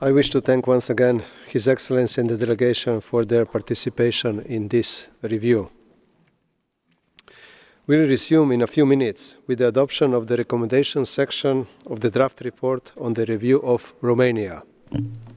I wish to thank once again His Excellency and the delegation for their participation in this review. We will resume in a few minutes with the adoption of the recommendation section of the draft report on the review of Romania.